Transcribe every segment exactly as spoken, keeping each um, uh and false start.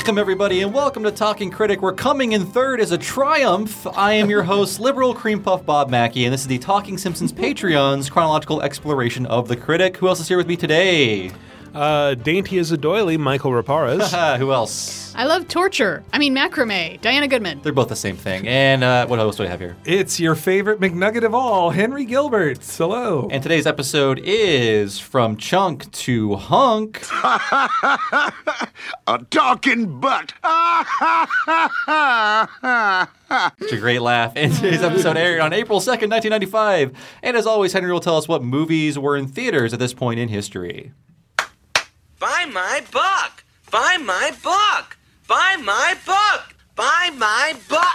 Welcome, everybody, and welcome to Talking Critic. We're coming in third as a triumph. I am your host, liberal cream puff Bob Mackey, and this is the Talking Simpsons Patreon's chronological exploration of the critic. Who else is here with me today? Uh, dainty as a doily, Michael Raparez. Who else? I love torture. I mean macrame. Diana Goodman. They're both the same thing. And uh, what else do I have here? It's your favorite McNugget of all, Henry Gilbert. Hello. And today's episode is From Chunk to Hunk. A talking butt. It's a great laugh. And today's episode aired on April second, nineteen ninety-five. And as always, Henry will tell us what movies were in theaters at this point in history. Buy my book! Buy my book! Buy my book! Buy my book!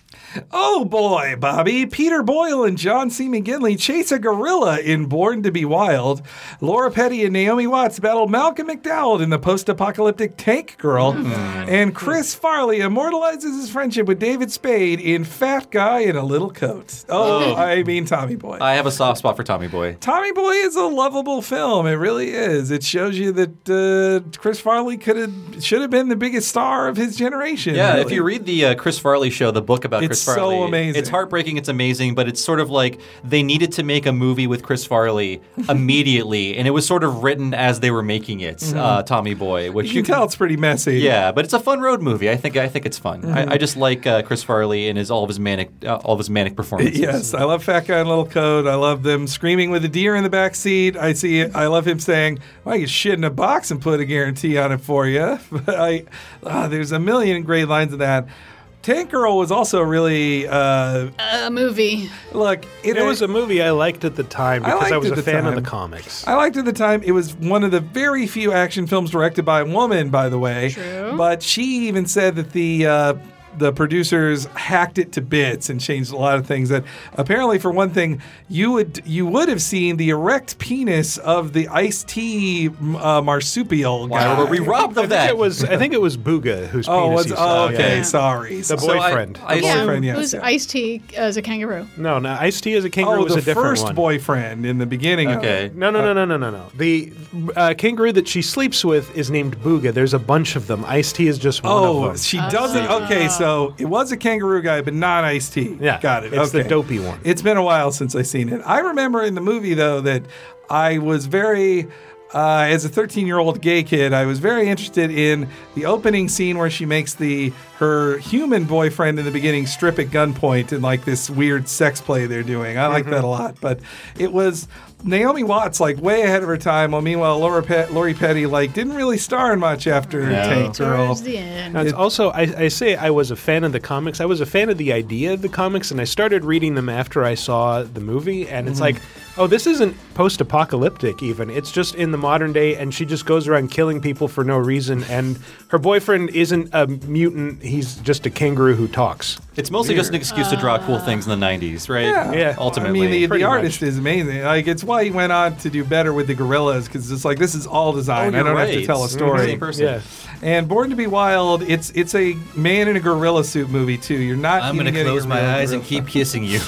Oh boy, Bobby. Peter Boyle and John C. McGinley chase a gorilla in Born to be Wild. Laura Petty and Naomi Watts battle Malcolm McDowell in the post-apocalyptic Tank Girl. Mm. And Chris Farley immortalizes his friendship with David Spade in Fat Guy in a Little Coat. Oh, oh. I mean Tommy Boy. I have a soft spot for Tommy Boy. Tommy Boy is a lovable film. It really is. It shows you that uh, Chris Farley could have should have been the biggest star of his generation. Yeah, really. If you read the uh, Chris Farley show, the book about it's Chris Farley. So amazing. It's heartbreaking, it's amazing, but it's sort of like they needed to make a movie with Chris Farley immediately, and it was sort of written as they were making it, mm-hmm. uh, Tommy Boy. Which you, you can tell it's pretty messy. Yeah, but it's a fun road movie. I think I think it's fun. Mm-hmm. I, I just like uh, Chris Farley and his all of his manic uh, all of his manic performances. Yes, I love Fat Guy in a Little Coat. I love them screaming with a deer in the back seat. I see. I love him saying, well, "I can shit in a box and put a guarantee on it for you." But I, uh, there's a million great lines of that. Tank Girl was also really uh, a movie. Look, it, it was a movie I liked at the time because I, I was a fan time. of the comics. I liked it at the time. It was one of the very few action films directed by a woman, by the way. True. But she even said that the uh, the producers hacked it to bits and changed a lot of things. That apparently, for one thing, you would you would have seen the erect penis of the Ice-T uh, marsupial guy. Why were we robbed of I that? Think it was I think it was Booga whose oh, penis was, he oh, saw. okay, yeah. sorry. The boyfriend. So I, I, the yeah, boyfriend, yes. It was yeah. Ice-T as a kangaroo. No, no, Ice-T as a kangaroo oh, was a different first one. boyfriend in the beginning. Okay. Of it. No, no, no, no, no, no, no. The uh, kangaroo that she sleeps with is named Booga. There's a bunch of them. Ice-T is just one oh, of them. she doesn't. Okay, so it was a kangaroo guy, but not Ice-T. Yeah, got it. It's okay. the dopey one. It's been a while since I've seen it. I remember in the movie, though, that I was very... Uh, as a thirteen-year-old gay kid, I was very interested in the opening scene where she makes the her human boyfriend in the beginning strip at gunpoint in like this weird sex play they're doing. I like mm-hmm. that a lot. But it was Naomi Watts like way ahead of her time. While meanwhile, Laura Pe- Lori Petty like didn't really star in much after no. Tank Girl. Towards the end. Now, it's also, I, I say I was a fan of the comics. I was a fan of the idea of the comics, and I started reading them after I saw the movie. And it's mm-hmm. like, oh, this isn't post-apocalyptic even. It's just in the modern day, and she just goes around killing people for no reason. And her boyfriend isn't a mutant. He's just a kangaroo who talks. It's mostly Weird. just an excuse to draw cool things in the nineties, right? Yeah. yeah. Ultimately. I mean, the, the Pretty artist much. is amazing. Like, it's why he went on to do better with the gorillas, because it's like, this is all design. Oh, I don't right. have to tell a story. Mm-hmm. Same person. Yeah. And Born to be Wild, it's it's a man in a gorilla suit movie, too. You're not I'm going to close my eyes and keep kissing you.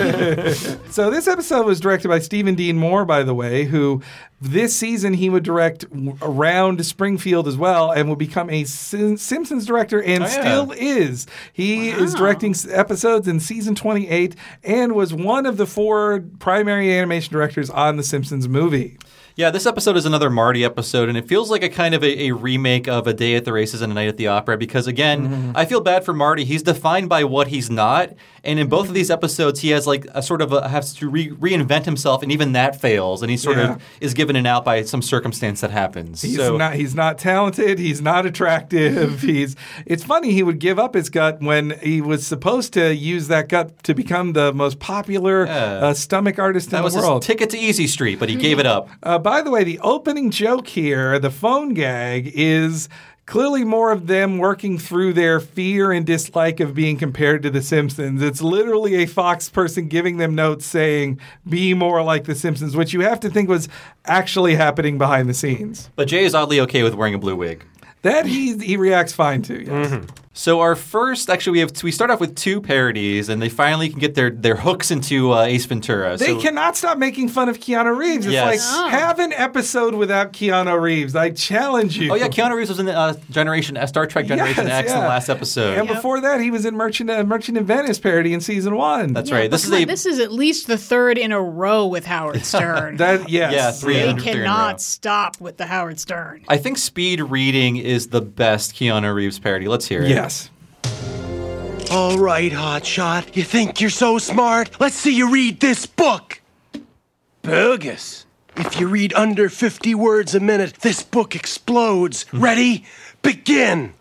So this episode was directed by Stephen Dean Moore, by the way, who this season he would direct around Springfield as well and will become a Sim- Simpsons director and oh, yeah. still is. He Wow. is directing episodes in season twenty-eight and was one of the four primary animation directors on the Simpsons movie. Yeah, this episode is another Marty episode, and it feels like a kind of a, a remake of A Day at the Races and A Night at the Opera because, again, mm-hmm. I feel bad for Marty. He's defined by what he's not, and in both of these episodes, he has like a sort of a, has to re- reinvent himself, and even that fails, and he sort yeah. of is given an out by some circumstance that happens. He's so, not he's not talented, he's not attractive. he's It's funny he would give up his gut when he was supposed to use that gut to become the most popular Yeah. uh, stomach artist that in was the world. his ticket to Easy Street, but he gave it up. Uh, by the way, the opening joke here, the phone gag, is clearly more of them working through their fear and dislike of being compared to The Simpsons. It's literally a Fox person giving them notes saying, be more like The Simpsons, which you have to think was actually happening behind the scenes. But Jay is oddly okay with wearing a blue wig. That he he reacts fine to, yes. Mm-hmm. So our first, actually, we have we start off with two parodies, and they finally can get their, their hooks into uh, Ace Ventura. They so, cannot stop making fun of Keanu Reeves. It's Yes. like, Oh. have an episode without Keanu Reeves. I challenge you. Oh yeah, Keanu Reeves was in uh, Generation uh, Star Trek Generation Yes, X in the yeah. last episode. And Yep. before that, he was in Merchant uh, Merchant in Venice parody in season one. That's Yeah, right. but This is come on, a this is at least the third in a row with Howard Stern. That yes, Yeah, three they in- three in a row. cannot stop with the Howard Stern. I think Speed Reading is the best Keanu Reeves parody. Let's hear it. Yes. All right, hotshot. You think you're so smart? Let's see you read this book. Bogus. If you read under fifty words a minute, this book explodes. Ready? Begin.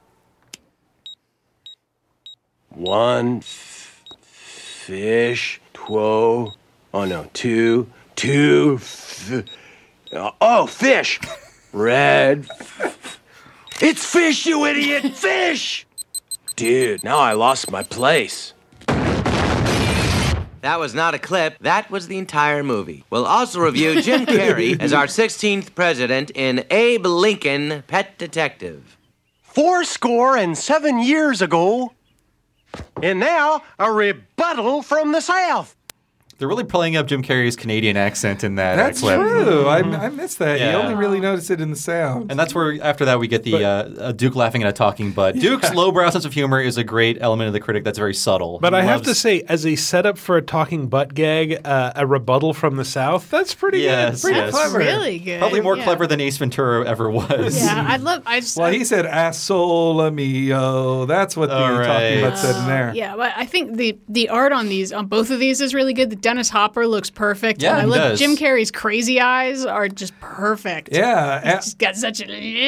One f- fish, two, oh no, two, two, f- oh, fish. Red. It's fish, you idiot, fish! Dude, now I lost my place. That was not a clip. That was the entire movie. We'll also review Jim Carrey as our sixteenth president in Abe Lincoln, Pet Detective. Four score and seven years ago. And now, a rebuttal from the South. They're really playing up Jim Carrey's Canadian accent in that That's uh, clip. true. I, I missed that. Yeah. You only really notice it in the sound. And that's where, after that, we get the uh, uh, Duke laughing at a talking butt. Duke's lowbrow sense of humor is a great element of the critic that's very subtle. But He I have to loves- say, as a setup for a talking butt gag, uh, a rebuttal from the South, that's pretty Yes, good. Pretty yes. clever. Really good. Probably more yeah. clever than Ace Ventura ever was. Yeah, I'd love. I just. Well, he said "Assola mio." That's what the All right. talking about said in there. Yeah, but I think the the art on these on both of these is really good. The Dennis Hopper looks perfect. Yeah, and I he love does. Jim Carrey's crazy eyes are just perfect. Yeah, He's got such a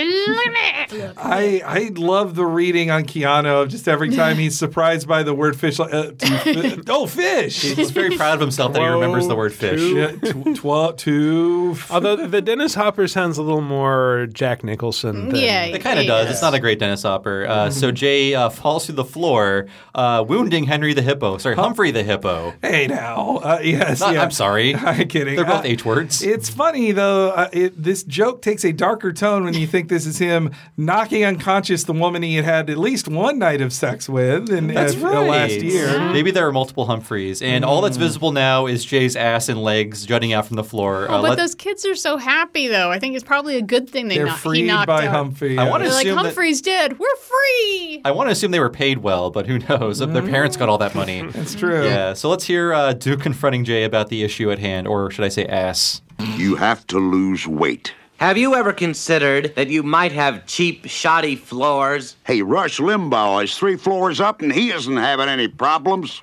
look. I I love the reading on Keanu of just every time he's surprised by the word fish. Like, uh, to fi- oh, fish! He's very proud of himself that he remembers the word fish. Two. Yeah, tw- tw- two. Although the Dennis Hopper sounds a little more Jack Nicholson. Than, Yeah, It kind of he does. does. It's not a great Dennis Hopper. Uh, so Jay uh, falls through the floor, uh, wounding Henry the hippo. Sorry, Humphrey the hippo. Hey now, uh, yes, Not- yeah. I'm sorry. I'm kidding. They're both Uh, H words. It's funny though. Uh, it, this joke takes a darker tone when you think this is him knocking unconscious the woman he had had at least one night of sex with in That's uh, right. last year. Maybe there are multiple Humphreys, and all that's visible now is Jay's ass and legs jutting out from the floor. Oh, Uh, but let- those kids are so happy, though. I think it's probably a good thing they They're knock, he freed knocked by out. Humphrey. I wanna They're like, assume that- Humphrey's dead. We're free. I want to assume they were paid well, but who knows? Their parents got all that money. That's true. Yeah, so let's hear uh, Duke confronting Jay about the issue at hand, or should I say ass? You have to lose weight. Have you ever considered that you might have cheap, shoddy floors? Hey, Rush Limbaugh is three floors up and he isn't having any problems.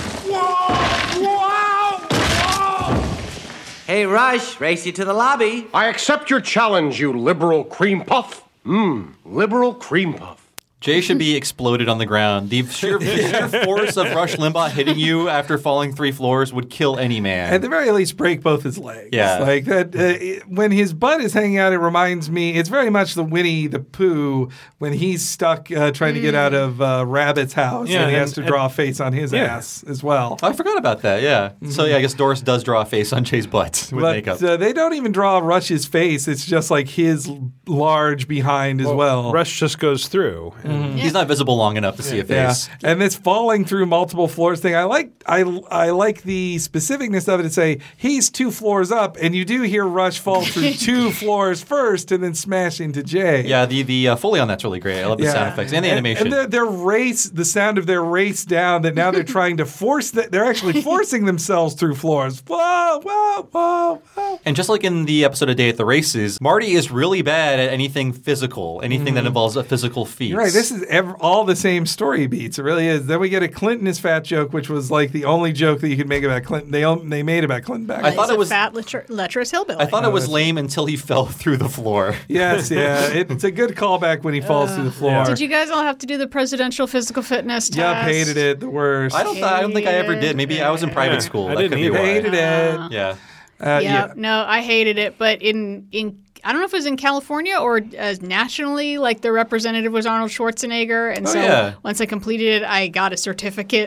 Hey, Rush, race you to the lobby. I accept your challenge, you liberal cream puff. Mmm, liberal cream puff. Jay should be exploded on the ground. The sheer, the sheer force of Rush Limbaugh hitting you after falling three floors would kill any man. At the very least, break both his legs. Yeah. Like that. Uh, it- when his butt is hanging out, it reminds me. It's very much the Winnie the Pooh when he's stuck uh, trying to get out of uh, Rabbit's house, Yeah, and he has to and- draw a face on his Yeah. ass as well. I forgot about that, yeah. So, yeah, I guess Doris does draw a face on Jay's butt with But makeup. uh, they don't even draw Rush's face. It's just like his l- large behind as well. Rush just goes through. and- He's not visible long enough to see a Yeah, face. and this falling through multiple floors thing, I like. I I like the specificness of it to say he's two floors up, and you do hear Rush fall through two floors first, and then smash into Jay. Yeah, the, the uh, Foley on that's really great. I love the sound effects and the animation. And their, their race, the sound of their race down, that now they're trying to force that. They're actually forcing themselves through floors. Whoa, whoa, whoa, whoa. And just like in the episode of Day at the Races, Marty is really bad at anything physical, anything that involves a physical feat. You're right. This is ev- all the same story beats. It really is. Then we get a Clinton is fat joke, which was like the only joke that you could make about Clinton. They own- they made about Clinton back. I thought He's it a was- fat, lecher- lecherous hillbilly. I thought it was lame until he fell through the floor. Yes, yeah. It, it's a good callback when he falls through the floor. Did you guys all have to do the presidential physical fitness test? Yep, hated it. The worst. I don't. I don't think I ever did. Maybe I was in private Yeah, school. I that didn't could be either. why. hated it. Yeah. Uh, Yeah, yeah. no, I hated it. But in in I don't know if it was in California or uh, nationally, like the representative was Arnold Schwarzenegger, and Oh, so yeah. once I completed it, I got a certificate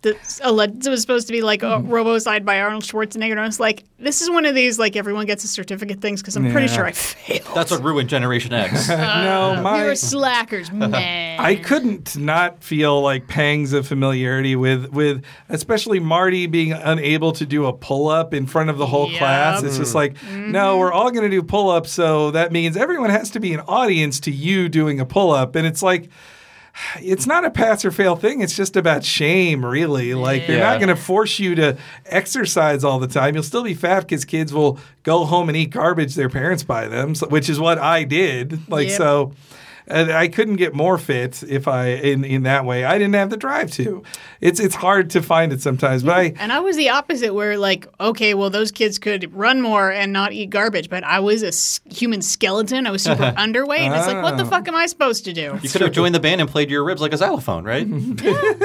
That's alleged, it was supposed to be like a robo-side by Arnold Schwarzenegger. And I was like, this is one of these, like, everyone gets a certificate things because I'm pretty Yeah. sure I failed. That's what ruined Generation X. no, We my were slackers, man. I couldn't not feel like pangs of familiarity with with especially Marty being unable to do a pull up in front of the whole Yep. class. It's just like, no, we're all going to do pull ups, so that means everyone has to be an audience to you doing a pull up, and it's like. It's not a pass or fail thing. It's just about shame, really. Like, they're not Yeah. going to force you to exercise all the time. You'll still be fat because kids will go home and eat garbage their parents buy them, so, which is what I did. Like, Yep. so and I couldn't get more fit if I in, in that way. I didn't have the drive to. It's it's hard to find it sometimes, but I And I was the opposite, where like, okay, well, those kids could run more and not eat garbage, but I was a s- human skeleton. I was super underweight, and it's like, what the fuck am I supposed to do? You could have joined the band and played your ribs like a xylophone, right? and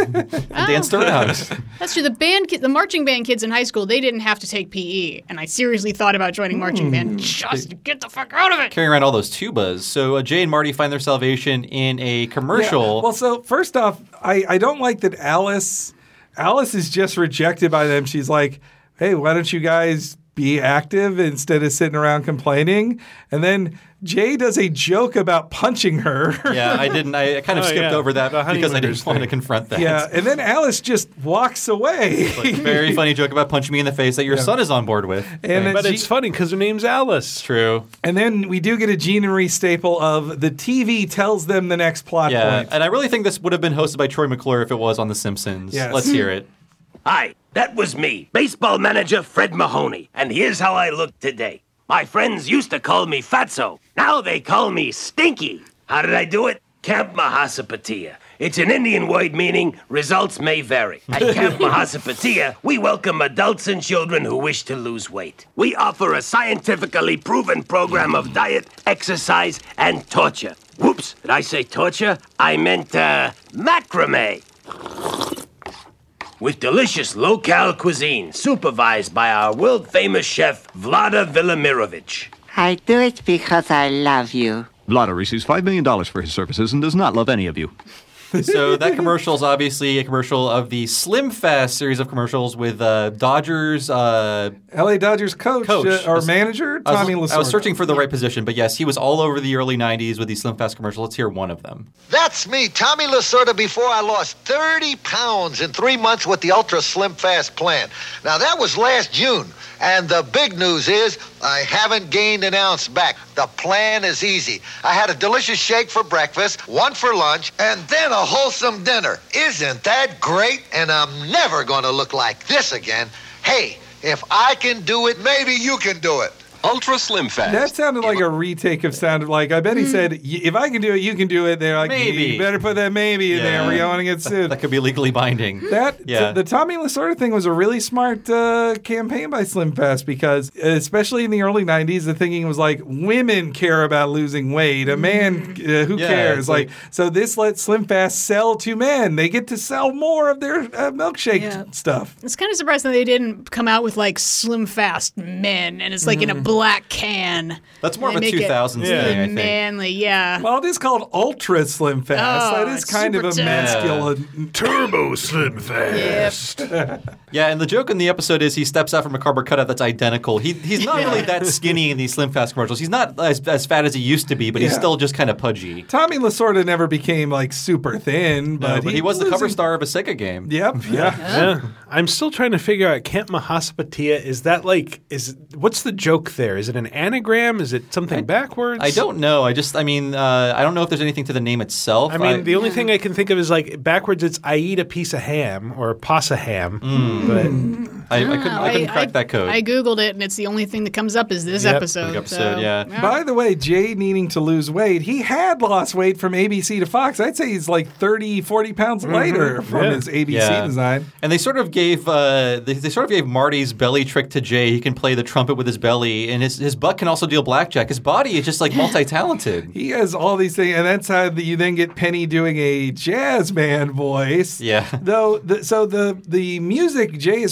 danced around. That's true. The band, ki- the marching band kids in high school, they didn't have to take P E, and I seriously thought about joining marching band just to get the fuck out of it. Carrying around all those tubas. So uh, Jay and Marty find their salvation in a commercial. Yeah. Well, so first off, I, I don't like that Alice Alice is just rejected by them. She's like, hey, why don't you guys be active instead of sitting around complaining? And then Jay does a joke about punching her. Yeah, I didn't. I kind of Oh, skipped yeah. over that The because I didn't honeymooners want to thing. confront that. Yeah, and then Alice just walks away. Like, very funny joke about punching me in the face that your son is on board with. And Thanks. But G- it's funny because her name's Alice. True. And then we do get a Gene and Marie staple of the T V tells them the next plot Yeah, point. and I really think this would have been hosted by Troy McClure if it was on The Simpsons. Yes. Let's hear it. Hi, that was me, baseball manager Fred Mahoney, and here's how I look today. My friends used to call me Fatso. Now they call me Stinky. How did I do it? Camp Mahasapatia. It's an Indian word meaning results may vary. At Camp Mahasapatia, we welcome adults and children who wish to lose weight. We offer a scientifically proven program of diet, exercise, and torture. Whoops, did I say torture? I meant, uh, macrame. With delicious local cuisine supervised by our world-famous chef, Vlada Vilamirovich. I do it because I love you. Vlada receives five million dollars for his services and does not love any of you. So that commercial is obviously a commercial of the Slim Fast series of commercials with uh, Dodgers. Uh, L A Dodgers coach, Coach. uh, I or was- manager, I was, Tommy I was Lasorda. searching for the right position, but yes, he was all over the early nineties with these Slim Fast commercials. Let's hear one of them. That's me, Tommy Lasorda, before I lost thirty pounds in three months with the Ultra Slim Fast plan. Now, that was last June. And the big news is I haven't gained an ounce back. The plan is easy. I had a delicious shake for breakfast, one for lunch, and then a wholesome dinner. Isn't that great? And I'm never going to look like this again. Hey, if I can do it, maybe you can do it. Ultra Slim Fast. That sounded like a retake of sounded like. I bet he said, "Y- "If I can do it, you can do it." They're like, Maybe. "You better put that maybe in there. Yeah. We don't want to get sued." That could be legally binding. That Yeah. the Tommy Lasorda thing was a really smart uh, campaign by Slim Fast because, especially in the early nineties, the thinking was like women care about losing weight. A man, uh, who Yeah, cares? it's Like, like- so this lets Slim Fast sell to men. They get to sell more of their uh, milkshake Yeah. stuff. It's kind of surprising they didn't come out with like Slim Fast Men, and it's like in a black can. That's more They of a make it two thousands Yeah. thing, I think. manly, yeah. Well, it is called Ultra Slim Fast. Oh, that is it's kind of a super masculine. Turbo Slim Fast. Yeah, and the joke in the episode is he steps out from a cardboard cutout that's identical. He he's not Yeah. really that skinny in these Slim Fast commercials. He's not as, as fat as he used to be, but he's Yeah. still just kind of pudgy. Tommy Lasorda never became like super thin, but, No, but he was the cover losing- star of a Sega game. Yep. Yeah. Yeah. I'm still trying to figure out Camp Mahasapatia. Is that like is what's the joke there? Is it an anagram? Is it something backwards? I don't know. I just, I mean, uh, I don't know if there's anything to the name itself. I mean, the only thing I can think of is like backwards. It's I eat a piece of ham or a pasa ham. But I, I couldn't, I couldn't crack that code. I googled it, and it's the only thing that comes up is this Yep. episode. Quick episode, so, yeah. By the way, Jay needing to lose weight, he had lost weight from A B C to Fox. I'd say he's like thirty, forty pounds lighter from Yeah. his A B C Yeah. design. And they sort of gave uh, they, they sort of gave Marty's belly trick to Jay. He can play the trumpet with his belly, and his his butt can also deal blackjack. His body is just like multi-talented. He has all these things, and that's how the, you then get Penny doing a jazz band voice. Yeah. Though, the, so the the music Jay is playing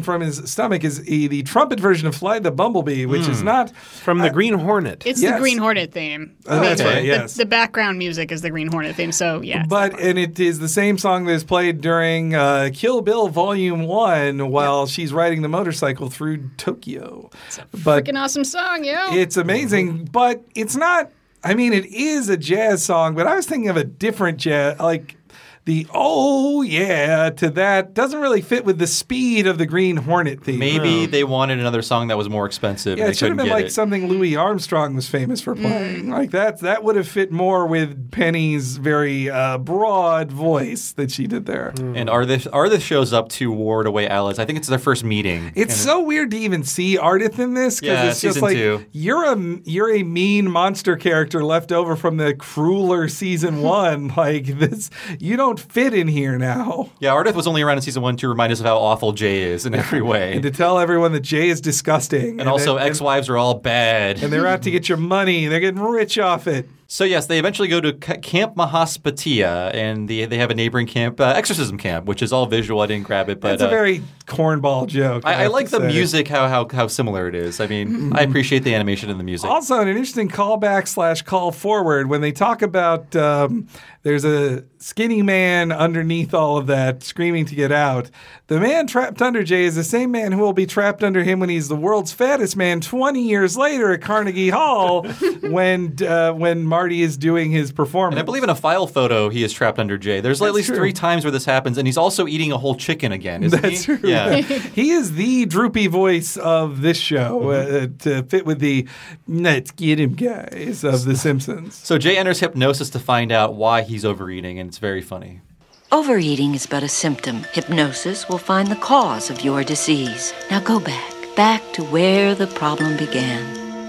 from his stomach is the, the trumpet version of Fly the Bumblebee, which mm. is not... From the uh, Green Hornet. It's yes. the Green Hornet theme. Oh, that's the, right, yes. The, the background music is the Green Hornet theme, so yeah. But, and it is the same song that is played during uh, Kill Bill Volume one while yeah. she's riding the motorcycle through Tokyo. It's a but freaking awesome song, yo. It's amazing, but it's not... I mean, it is a jazz song, but I was thinking of a different jazz, like... The oh yeah to that doesn't really fit with the speed of the Green Hornet theme. Maybe no. they wanted another song that was more expensive. Yeah, and it should have been like it. something Louis Armstrong was famous for playing. Mm. Like that, that would have fit more with Penny's very uh, broad voice that she did there. Mm. And Ardith, Ardith shows up to ward away Alice. I think it's their first meeting. It's so it, weird to even see Ardith in this because yeah, it's just like two. you're a you're a mean monster character left over from the crueler season one. Like this, you don't fit in here now. Yeah, Ardith was only around in season one to remind us of how awful Jay is in every way. And to tell everyone that Jay is disgusting. And, and also and, ex-wives are all bad. And they're out to get your money. They're getting rich off it. So yes, they eventually go to C- Camp Mahaspatia, and the, they have a neighboring camp, uh, exorcism camp, which is all visual. I didn't grab it, but it's a uh, very cornball joke. I, I, I like the say. music, how how how similar it is. I mean, mm-hmm. I appreciate the animation and the music. Also, an interesting callback slash call forward when they talk about um, there's a skinny man underneath all of that screaming to get out. The man trapped under Jay is the same man who will be trapped under him when he's the world's fattest man twenty years later at Carnegie Hall when uh, when Marty is doing his performance. And I believe in a file photo he is trapped under Jay. There's That's at least true. three times where this happens, and he's also eating a whole chicken again, isn't That's he? true. Yeah. He is the droopy voice of this show mm-hmm. uh, to fit with the let's get him guys of The Simpsons. So Jay enters hypnosis to find out why he's overeating, and it's very funny. Overeating is but a symptom. Hypnosis will find the cause of your disease. Now go back, back to where the problem began.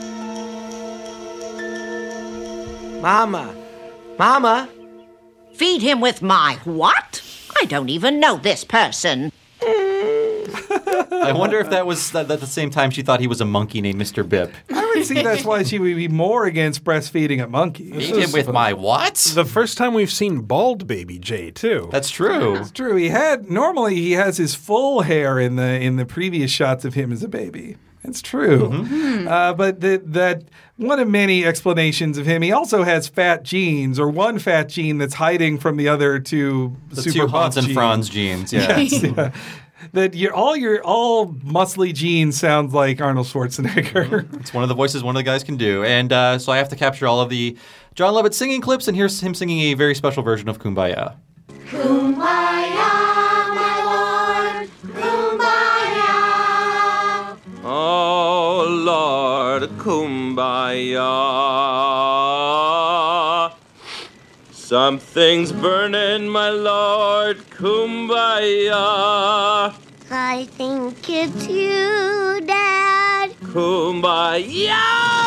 Mama, Mama. Feed him with my what? I don't even know this person. I wonder if that was at the same time she thought he was a monkey named Mister Bip. I would see that's why she would be more against breastfeeding a monkey. Feed him with my what? The first time we've seen bald baby Jay, too. That's true. That's true. He had normally he has his full hair in the in the previous shots of him as a baby. It's true. Mm-hmm. Uh, but that that one of many explanations of him, he also has fat genes, or one fat gene that's hiding from the other two the super two buff Hans and genes. Franz genes. Yeah. Yes, yeah. That your all your all muscly genes sounds like Arnold Schwarzenegger. It's one of the voices one of the guys can do. And uh, so I have to capture all of the John Lovett singing clips, and here's him singing a very special version of Kumbaya. Kumbaya, my Lord, Kumbaya. Oh, Lord, Kumbaya. Something's burning, my Lord, Kumbaya. I think it's you, Dad. Kumbaya!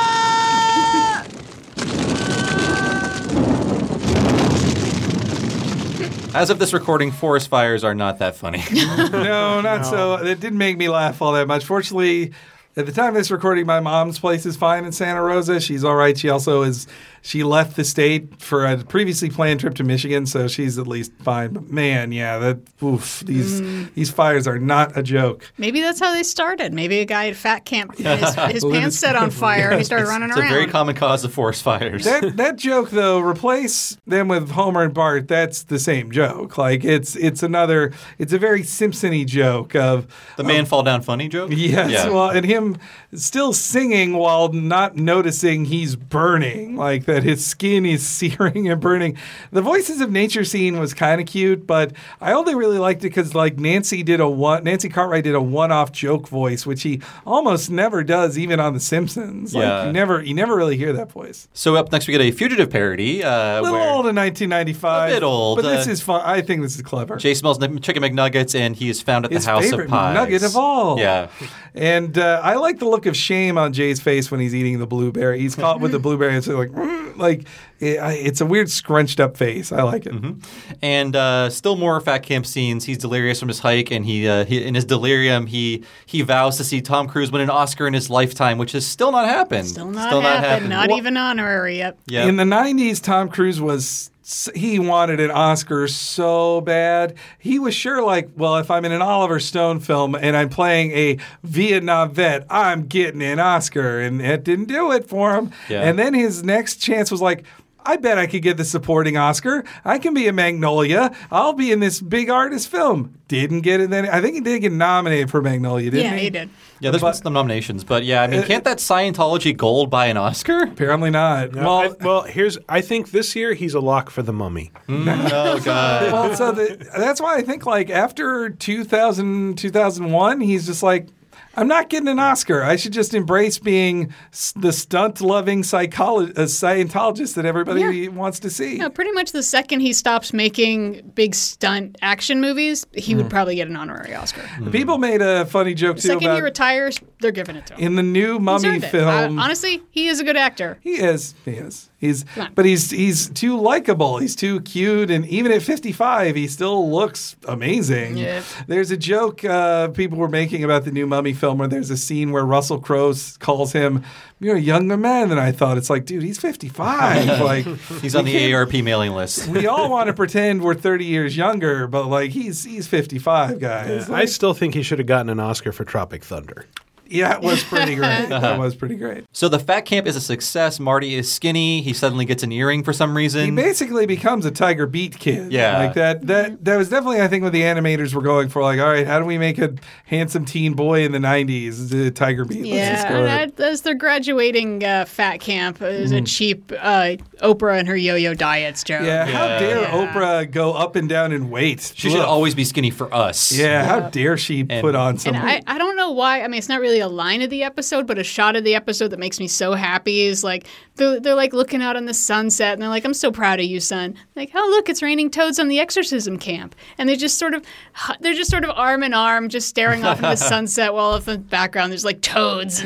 As of this recording, forest fires are not that funny. No, not no. so. It didn't make me laugh all that much. Fortunately, at the time of this recording, my mom's place is fine in Santa Rosa. She's all right. She also is, she left the state for a previously planned trip to Michigan, so she's at least fine. But man, yeah, that oof, these Mm. these fires are not a joke. Maybe that's how they started. Maybe a guy at fat camp had his, his pants set on fire and he started running It's around. a very common cause of forest fires. That that joke though, replace them with Homer and Bart. That's the same joke. Like it's it's another. It's a very Simpson-y joke of the man of, fall down funny joke. Yes, yeah. well, and him still singing while not noticing he's burning, like that his skin is searing and burning. The Voices of Nature scene was kind of cute, but I only really liked it because like Nancy did a one. Nancy Cartwright did a one-off joke voice, which he almost never does, even on The Simpsons. Like, yeah, you never you never really hear that voice. So up next we get a Fugitive parody. Uh, a little where, old in nineteen ninety-five. A bit old, but this uh, is fun. I think this is clever. Jay smells chicken McNuggets, and he is found at His the House favorite of Pies. nugget of all. Yeah, and uh, I like the look of shame on Jay's face when he's eating the blueberry. He's caught with the blueberry, and so like, mm, like it, it's a weird scrunched up face. I like it. Mm-hmm. And uh, still more fat camp scenes. He's delirious from his hike, and he, uh, he in his delirium he he vows to see Tom Cruise win an Oscar in his lifetime, which has still not happened. Still not still happened. Not, happened. not well, even honorary yet. Yep. In the nineties, Tom Cruise was s- he wanted an Oscar so bad. He was sure like, well, if I'm in an Oliver Stone film and I'm playing a Vietnam vet, I'm getting an Oscar. And it didn't do it for him. Yeah. And then his next chance was like, I bet I could get the supporting Oscar. I can be a Magnolia. I'll be in this big artist film. Didn't get it then. I think he did get nominated for Magnolia, didn't Yeah, he? he did. Yeah, there's been But- some nominations, but yeah, I mean, can't that Scientology gold buy an Oscar? Apparently not. No, well, I, well, here's. I think this year he's a lock for The Mummy. Oh God. well, so the, that's why I think like after two thousand, two thousand one, he's just like, I'm not getting an Oscar. I should just embrace being s- the stunt-loving psycholo- uh, Scientologist that everybody Yeah. wants to see. No, pretty much the second he stops making big stunt action movies, he would probably get an honorary Oscar. People made a funny joke The too second about he retires, they're giving it to him. in the new He's Mummy earned it. film. Uh, honestly, he is a good actor. He is. He is. He's, Come on. but he's he's too likable. He's too cute, and even at fifty-five, he still looks amazing. Yeah. There's a joke uh, people were making about the new Mummy film where there's a scene where Russell Crowe s- calls him, "You're a younger man than I thought." It's like, dude, he's fifty-five. Like He's on we the can't- A A R P mailing list. We all want to pretend we're thirty years younger, but like he's he's fifty-five, guys. I Like, still think he should have gotten an Oscar for Tropic Thunder. yeah, it was pretty great. That was pretty great. So the fat camp is a success. Marty is skinny. He suddenly gets an earring for some He reason. basically becomes a Tiger Beat kid. Yeah. Like that that that was definitely I think what the animators were going for. Like, all right, how do we make a handsome teen boy in the nineties? The Tiger Beat. Let's just go Yeah, with and it. that, as they're graduating uh, fat camp, is Mm. a cheap uh, Oprah and her yo-yo diets joke. Yeah, how Yeah. dare Yeah. Oprah go up and down in weight? She should Ugh. always be skinny for us. Yeah, how dare she And- put on some And I, I don't know why. I mean, it's not really a line of the episode, but a shot of the episode that makes me so happy is like they're, they're like looking out on the sunset and they're like, "I'm so proud of you, son." Like, "Oh, look, it's raining toads on the exorcism camp," and they just sort of they're just sort of arm in arm, just staring off into the sunset while in the background there's like toads.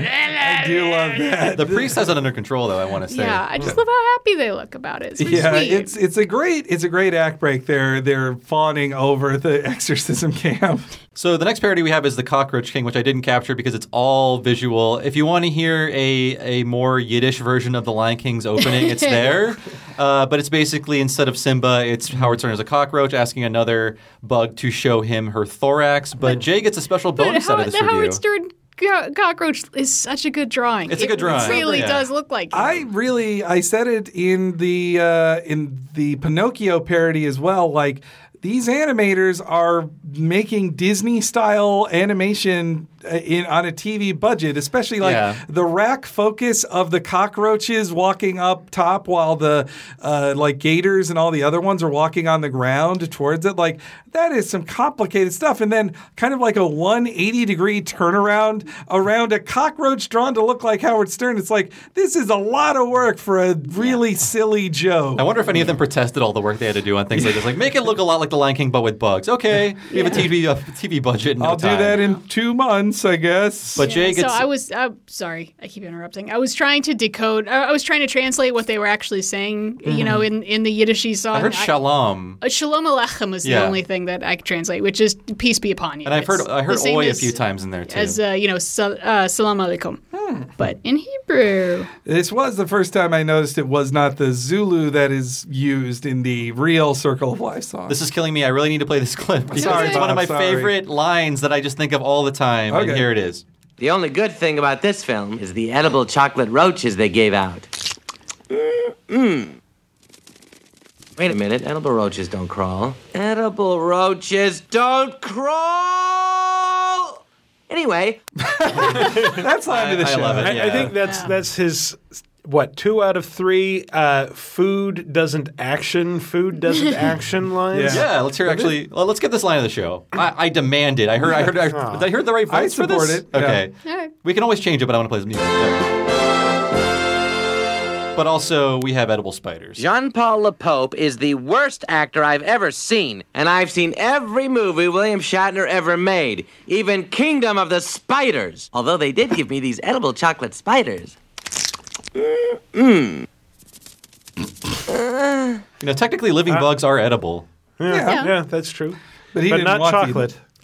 I do love that. The priest has it under control, though, I want to say. Yeah, I just love how happy they look about it. It's really Yeah, sweet. it's it's a great it's a great act break there. They're fawning over the exorcism camp. So the next parody we have is the Cockroach King, which I didn't capture because it's all visual. If you want to hear a, a more Yiddish version of the Lion King's opening, it's there. Uh, but it's basically, instead of Simba, it's Howard Stern as a cockroach asking another bug to show him her thorax. But Jay gets a special But bonus how, out of this the review. Howard Stern co- cockroach is such a good drawing. It's a good drawing. It really Yeah. does look like it. I really I said it in the uh, in the Pinocchio parody as well. Like these animators are making Disney style animation uh, in on a T V budget, especially like Yeah. the rack focus of the cockroaches walking up top while the uh, like gators and all the other ones are walking on the ground towards it. Like that is some complicated stuff. And then kind of like a one hundred eighty degree turnaround around a cockroach drawn to look like Howard Stern. It's like this is a lot of work for a really silly joke. I wonder if any of them protested all the work they had to do on things like this. Like, make it look a lot like the Lion King, but with bugs. Okay, we have a T V uh, T V budget. In no I'll do time. that in two months, I guess. But Jay Yeah, gets. so I was uh, sorry, I keep interrupting. I was trying to decode. Uh, I was trying to translate what they were actually saying. You know, in, in the Yiddish song. I heard shalom. Uh, Shalom Aleichem was the Yeah. only thing that I could translate, which is peace be upon you. And I've heard It's I heard the same oi a as- few times in there too. As uh, you know, sal- uh, salam alaikum, Hmm. but in Hebrew. This was the first time I noticed it was not the Zulu that is used in the real Circle of Life song. This is killing me. I really need to play this clip because Sorry, it's one of Bob, my sorry. favorite lines that I just think of all the time. And Okay. here it is. The only good thing about this film is the edible chocolate roaches they gave out. Mmm. Wait a minute, edible roaches don't crawl. Edible roaches don't crawl! Anyway, That's the end of the I show. love it. I, I Yeah. think that's that's his what two out of three uh, food doesn't action food doesn't action lines. Yeah. Yeah, let's hear actually. Well, let's get this line of the show. I, I demand it. I heard. I heard. I, did I hear the right I voice for support this? it, yeah. Okay. All right. We can always change it, but I want to play the music. But also, we have edible spiders. Jean-Paul LePope is the worst actor I've ever seen, and I've seen every movie William Shatner ever made, even Kingdom of the Spiders, although they did give me these edible chocolate spiders. Mmm. You know, technically, living bugs are edible. Yeah, Yeah. yeah, that's true. But he didn't not want to eat chocolate.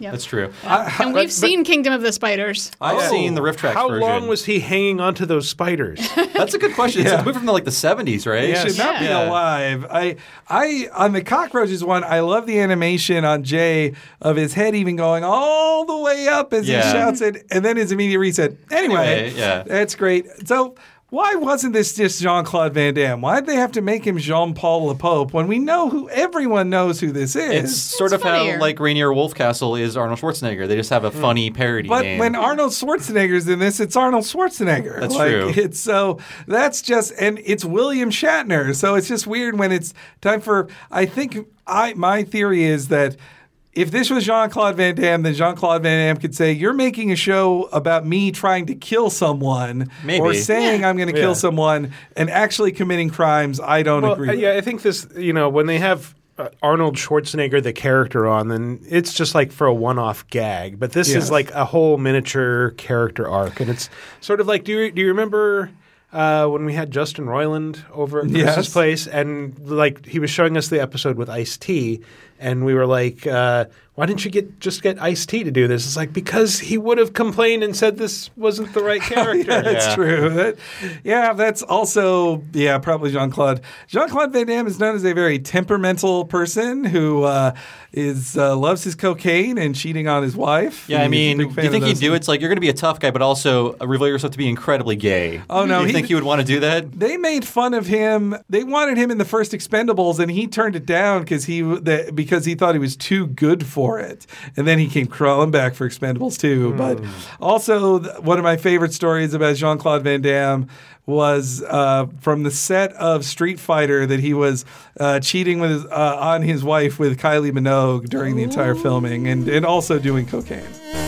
Yep. That's true. And we've seen Kingdom of the Spiders. I've Oh, seen the Riff Tracks How version. long was he hanging onto those spiders? That's a good question. It's Yeah. a movie from the, like the seventies, right? He should not be Yeah. alive. I, I on the cockroaches one, I love the animation on Jay of his head even going all the way up as Yeah. he shouts it, and then his immediate reset. Anyway, Anyway, yeah. that's great. So. Why wasn't this just Jean-Claude Van Damme? Why'd they have to make him Jean-Paul Le Pope when we know who everyone knows who this is? It's sort of funnier. how like Rainier Wolfcastle is Arnold Schwarzenegger. They just have a funny parody But name. when Arnold Schwarzenegger's in this, it's Arnold Schwarzenegger. That's like, true. It's so that's just and it's William Shatner. So it's just weird when it's time for. I think I my theory is that. If this was Jean-Claude Van Damme, then Jean-Claude Van Damme could say, "You're making a show about me trying to kill someone, Maybe. or saying Yeah. I'm going to Yeah. kill someone, and actually committing crimes." I don't Well, agree. uh, with. yeah, I think this, you know, when they have uh, Arnold Schwarzenegger, the character, on, then it's just like for a one-off gag. But this Yes. is like a whole miniature character arc. And it's sort of like, do you, do you remember uh, when we had Justin Roiland over at Yes. Chris's place? And like he was showing us the episode with Ice-T, and we were like, uh, why didn't you get just get Ice-T to do this? It's like, because he would have complained and said this wasn't the right character. Yeah, that's Yeah. true. That, yeah, that's also yeah, probably Jean-Claude. Jean-Claude Van Damme is known as a very temperamental person who uh, is uh, loves his cocaine and cheating on his wife. yeah, I He's a mean, big do fan you of think he'd those do it? things. It's like you're going to be a tough guy, but also reveal yourself to be incredibly gay. Oh, no, you he- think he would want to do that? They made fun of him. They wanted him in the first Expendables, and he turned it down because he that, because he thought he was too good for it. And then he came crawling back for Expendables two. But also, th- one of my favorite stories about Jean-Claude Van Damme was uh, from the set of Street Fighter that he was uh, cheating with his, uh, on his wife with Kylie Minogue during the entire filming, and, and also doing cocaine.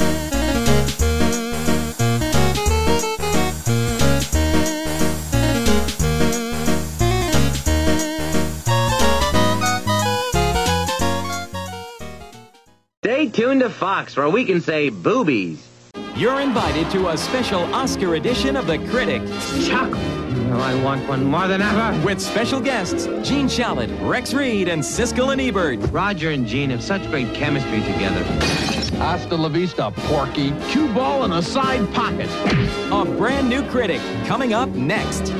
Stay tuned to Fox, where we can say boobies. You're invited to a special Oscar edition of The Critic. Chuck, oh, I want one more than ever. With special guests Gene Shalit, Rex Reed, and Siskel and Ebert. Roger and Gene have such great chemistry together. Hasta la vista, Porky. Cue ball in a side pocket. A brand new Critic coming up next.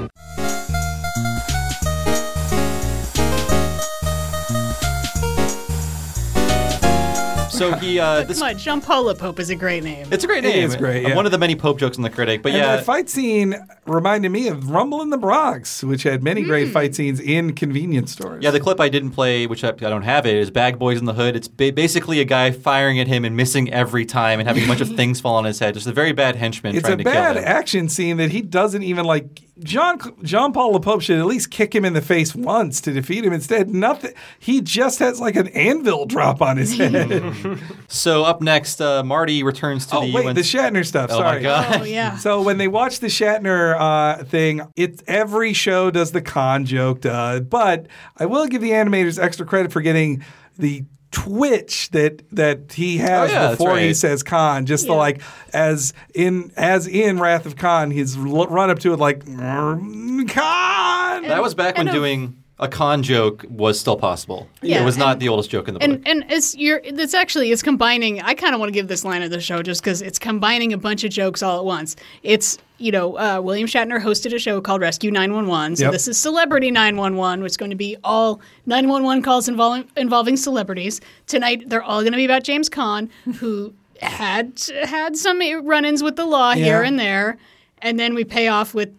So he, uh, this, Come on, Jean-Paul Le Pope is a great name. it's a great It name. is great, Uh, yeah. One of the many Pope jokes in the Critic, but And yeah. that fight scene reminded me of Rumble in the Bronx, which had many great fight scenes in convenience stores. Yeah, the clip I didn't play, which I, I don't have it, is Bag Boys in the Hood. It's ba- basically a guy firing at him and missing every time and having a bunch of things fall on his head. Just a very bad henchman It's trying a to bad kill him. action scene that he doesn't even like. John John Paul Le Pope should at least kick him in the face once to defeat him. Instead, nothing. He just has like an anvil drop on his head. So up next, uh, Marty returns to oh the wait, U N the Shatner stuff. Oh, Sorry. my God. Oh, yeah. So when they watch the Shatner uh, thing, it every show does the con joke, uh, but I will give the animators extra credit for getting the twitch that that he has Oh, yeah, that's before he right. says Khan. Just the Yeah. like as in as in Wrath of Khan, he's l- run up to it like "Mm, Khan. That was back when And a- doing a con joke was still possible. Yeah, it was not and- the oldest joke in the book. And and it's you're it's actually it's combining. I kind of want to give this line of the show just because it's combining a bunch of jokes all at once. It's you know uh, William Shatner hosted a show called Rescue nine one one. So Yep. this is Celebrity nine one one, which is going to be all nine one one calls involving involving celebrities. Tonight they're all going to be about James Caan, who had had some run-ins with the law here Yeah. and there, and then we pay off with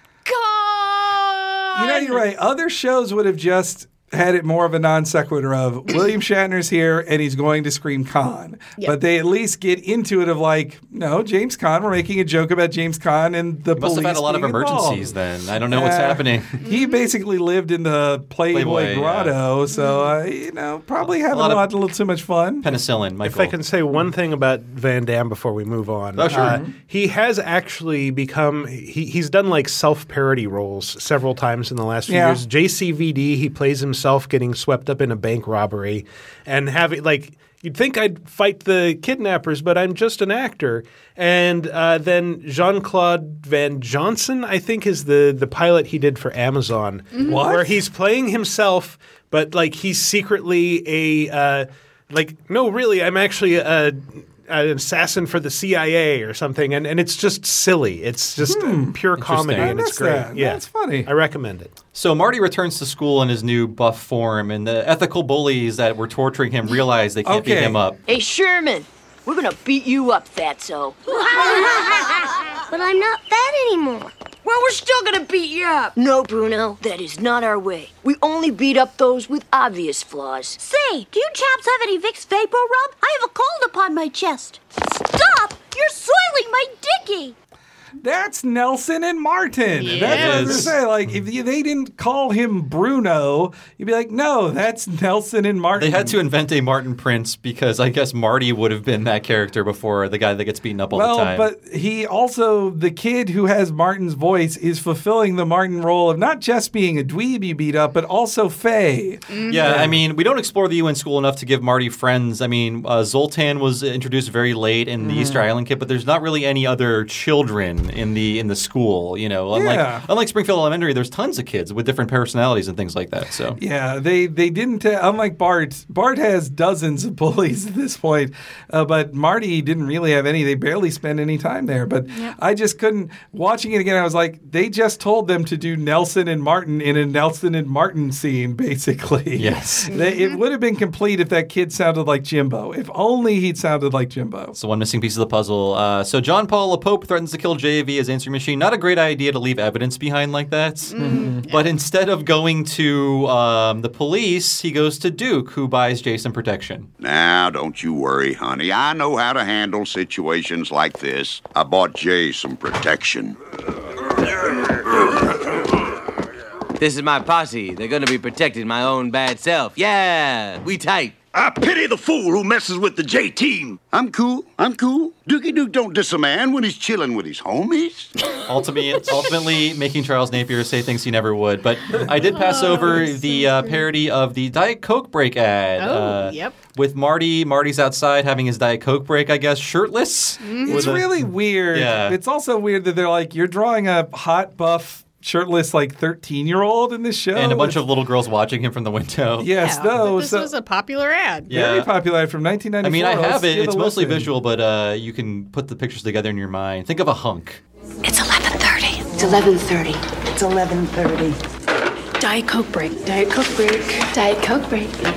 Caan. You know, you're right. Other shows would have just had it more of a non sequitur of William Shatner's here and he's going to scream Khan. Yeah. But they at least get into it of like, no, James Caan. We're making a joke about James Caan and the You must police. have had a lot of being emergencies involved. then. I don't know what's Uh, happening. He basically lived in the Playboy, Playboy, grotto, so uh, you know, probably having a lot lot, of- a little too much fun. Penicillin, If Michael. I can say one thing about Van Damme before we move on. Oh, sure. Uh, he has actually become, he, he's done like self-parody roles several times in the last few Yeah. years. J C V D, he plays himself getting swept up in a bank robbery and having like, you'd think I'd fight the kidnappers, but I'm just an actor. And uh, then Jean-Claude Van Johnson, I think, is the, the pilot he did for Amazon. What? Where he's playing himself, but like he's secretly a... Uh, like, no, really, I'm actually a, an assassin for the C I A or something, and, and it's just silly. It's just Hmm. uh, pure comedy, I and it's missed great. that. Yeah, That's funny. I recommend it. So Marty returns to school in his new buff form, and the ethical bullies that were torturing him realize they can't beat Okay. him up. Hey, Sherman, we're gonna beat you up, fatso. But I'm not fat anymore. Well, we're still gonna beat you up. No, Bruno, that is not our way. We only beat up those with obvious flaws. Say, do you chaps have any Vicks Vapor Rub? I have a cold upon my chest. Stop! You're soiling my dickie! That's Nelson and Martin. That's what I was Yes. going to say. Like, if you, they didn't call him Bruno, you'd be like, no, that's Nelson and Martin. They had to invent a Martin Prince because I guess Marty would have been that character before, the guy that gets beaten up all well, the time. but he also, the kid who has Martin's voice is fulfilling the Martin role of not just being a dweeb you beat up, but also Faye. Yeah, I mean, we don't explore the U N school enough to give Marty friends. I mean, uh, Zoltan was introduced very late in the Mhm. Easter Island Kid, but there's not really any other children in the in the school. You know, unlike Yeah. unlike Springfield Elementary, there's tons of kids with different personalities and things like that. So Yeah, they they didn't. Uh, unlike Bart, Bart has dozens of bullies at this point, uh, but Marty didn't really have any. They barely spend any time there. But I just couldn't. Watching it again, I was like, they just told them to do Nelson and Martin in a Nelson and Martin scene, basically. Yes. they, it would have been complete if that kid sounded like Jimbo. If only he'd sounded like Jimbo. it's the one missing piece of the puzzle. Uh, so John Paul LaPope threatens to kill J V as answering machine. Not a great idea to leave evidence behind like that. Mm-hmm. But instead of going to um, the police, he goes to Duke, who buys Jason protection. Now, don't you worry, honey. I know how to handle situations like this. I bought Jay some protection. This is my posse. They're gonna be protecting my own bad self. Yeah, we tight. I pity the fool who messes with the J team. I'm cool. I'm cool. Dookie Duke don't diss a man when he's chilling with his homies. Ultimately, ultimately making Charles Napier say things he never would. But I did pass over the uh, parody of the Diet Coke break ad. Oh, uh, yep. With Marty. Marty's outside having his Diet Coke break, I guess, shirtless. Mm-hmm. It's With a- really weird. Yeah. It's also weird that they're like, you're drawing a hot, buff, shirtless, like thirteen-year-old in this show, And a bunch of little girls watching him from the window. Yes, Yeah, though. but this so- was a popular ad. Yeah. Very popular from nineteen I ninety-four. mean, I Let's have it. give It's a mostly listen. visual, but uh, you can put the pictures together in your mind. Think of a hunk. It's eleven thirty. It's eleven thirty. It's eleven thirty. Diet Coke break. Diet Coke break. Diet Coke break. All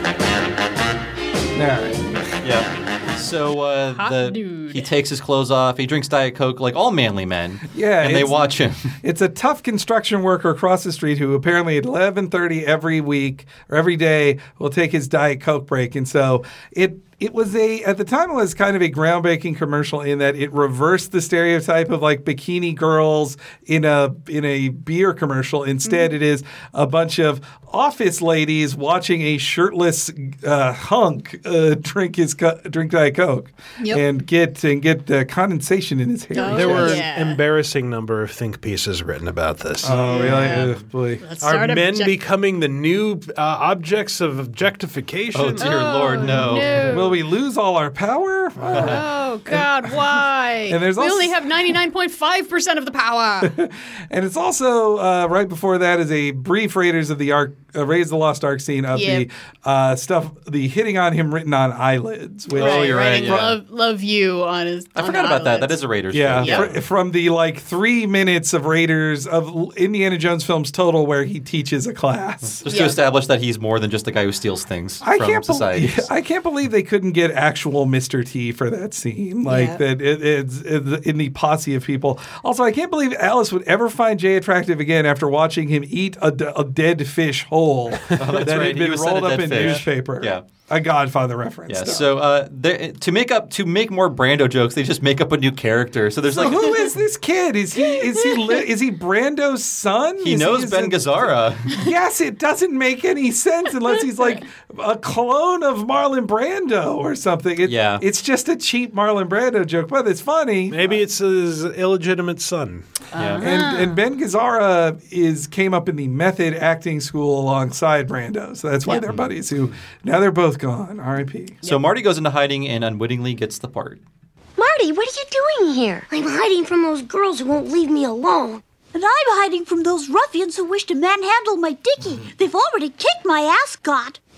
right. Yeah. So uh, Hot the dude. he takes his clothes off. He drinks Diet Coke like all manly men. Yeah, and they it's- watch him. It's a tough construction worker across the street who apparently at eleven thirty every week or every day will take his Diet Coke break. And so it it was a, at the time it was kind of a groundbreaking commercial in that it reversed the stereotype of like bikini girls in a in a beer commercial. Instead, Mm-hmm. it is a bunch of office ladies watching a shirtless uh, hunk uh, drink his co- drink Diet Coke Yep. and get and get uh, condensation in his hair. Oh, There were yeah. an embarrassing number of think pieces written about this. Oh, really? Yeah. Ugh, boy. Let's Are start men object- becoming the new uh, objects of objectification? Oh, dear Lord, no. no. Will we lose all our power? Oh, God, why? and there's we also- only have ninety-nine point five percent of the power. And it's also uh, right before that is a brief Raiders of the Ark, uh, Raiders of the Lost Ark scene of Yep. the uh, stuff, the hitting on him written on eyelids. Which, Oh, you're right, writing yeah. Love, love you on his. I on forgot about that. eyelids. That is a Raiders Yeah, joke. Yeah. fr- from the like three minutes of Raiders of Indiana Jones films total where he teaches a class. Just Yeah. to establish that he's more than just a guy who steals things I from can't society. believe I can't believe they couldn't get actual Mister T for that scene. Like Yeah. that it, it's it's in the posse of people. Also, I can't believe Alice would ever find Jay attractive again after watching him eat a, d- a dead fish whole that right. had He been was sent rolled a up dead in fish. newspaper. Yeah. A Godfather reference. Yeah. No. So uh, there- to make up to make more Brando jokes, they just make up a new character. So there's So like who is this kid? Is he is he li- is he Brando's son? he Is knows is Ben it- Gazzara. Yes, it doesn't make any sense unless he's like a clone of Marlon Brando or something. It, Yeah. It's just a cheap Marlon Brando joke, but it's funny. Maybe it's his illegitimate son. Yeah. And, and Ben Gazzara is came up in the method acting school alongside Brando, so that's why Yep. they're buddies. Who now they're both gone. R I P So Marty goes into hiding and unwittingly gets the part. Marty, what are you doing here? I'm hiding from those girls who won't leave me alone. And I'm hiding from those ruffians who wish to manhandle my dickie. They've already kicked my ascot.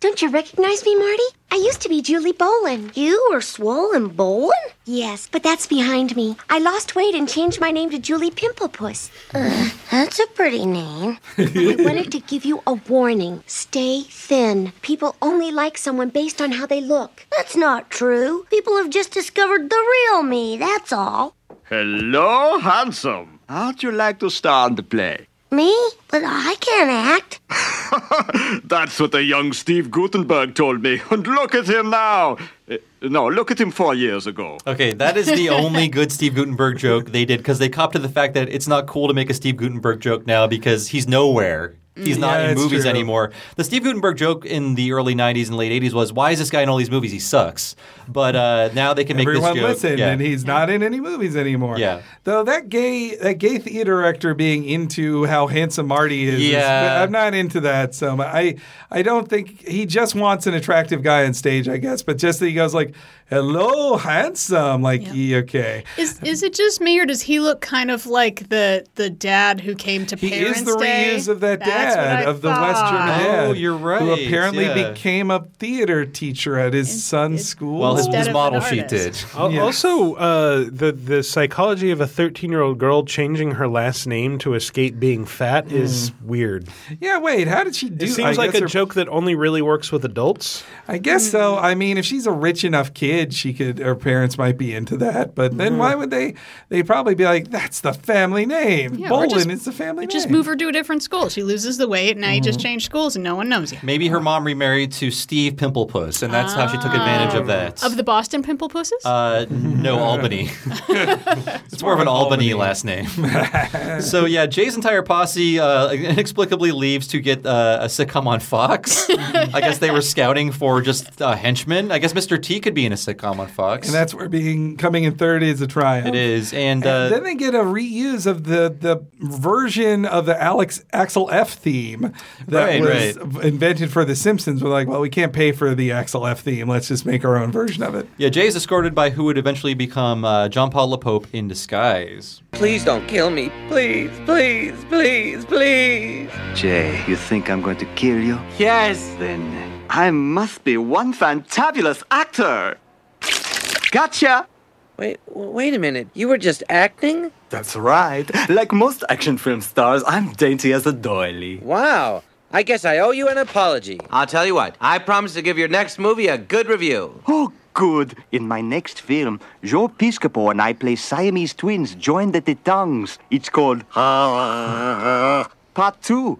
Don't you recognize me, Marty? I used to be Julie Boland. You were swollen Boland? Yes, but that's behind me. I lost weight and changed my name to Julie Pimplepuss. Uh, that's a pretty name. I wanted to give you a warning. Stay thin. People only like someone based on how they look. That's not true. People have just discovered the real me, that's all. Hello, handsome. How'd you like to star in the play? Me? But I can't act. That's what the young Steve Gutenberg told me. And look at him now. Uh, no, look at him four years ago. Okay, that is the only good Steve Gutenberg joke they did because they copped to the fact that it's not cool to make a Steve Gutenberg joke now because he's nowhere. He's not Yeah, in it's movies true. anymore. The Steve Gutenberg joke in the early nineties and late eighties was, why is this guy in all these movies? He sucks. But uh, now they can make Everyone this joke. listened, yeah. and he's not in any movies anymore. Yeah. Though that gay that gay theater director being into how handsome Marty is, is- Yeah. I'm not into that. So I I don't think he just wants an attractive guy on stage, I guess. But just that he goes like, "Hello, handsome," like, yeah, okay. Is is it just me, or does he look kind of like the the dad who came to He Parents' is the Day? reuse of that That's what dad, I of the thought. West German dad. Oh, you're right, Who apparently yeah. became a theater teacher at his son's school. Well, his, his Instead of model an sheet artist. did. Al- Yes. Also, uh, the the psychology of a thirteen-year-old girl changing her last name to escape being fat is weird. Yeah, wait, how did she do It I seems like guess a her- joke that only really works with adults. I guess so. I mean, if she's a rich enough kid, she could. Her parents might be into that. But then why would they? They'd probably be like, "That's the family name. Yeah, or Bolin just- is the family Or name." just move her to a different school. She loses the weight, and now you just changed schools, and no one knows you. Maybe her mom remarried to Steve Pimplepuss, and that's how she took advantage of that. Of the Boston Pimple Pusses? Uh, no, Albany. It's more of an Albany, last name. So yeah, Jay's entire posse uh, inexplicably leaves to get uh, a sitcom on Fox. I guess they were scouting for just uh, henchmen. I guess Mister T could be in a sitcom on Fox. and that's where being coming in third is a triumph. It is, and, And uh, then they get a reuse of the the version of the Alex Axel F theme that Right, was right. invented for The Simpsons. We're like, well, we can't pay for the Axel F theme. Let's just make our own version of it. yeah, Jay is escorted by who would eventually become uh, John Paul LaPope in disguise. Please don't kill me. Please, please, please, please. Jay, you think I'm going to kill you? Yes. Then I must be one fantabulous actor. Gotcha! Wait, wait a minute. You were just acting? That's right. Like most action film stars, I'm dainty as a doily. Wow. I guess I owe you an apology. I'll tell you what. I promise to give your next movie a good review. Oh, good. In my next film, Joe Piscopo and I play Siamese twins joined at the tongues. It's called Part Two.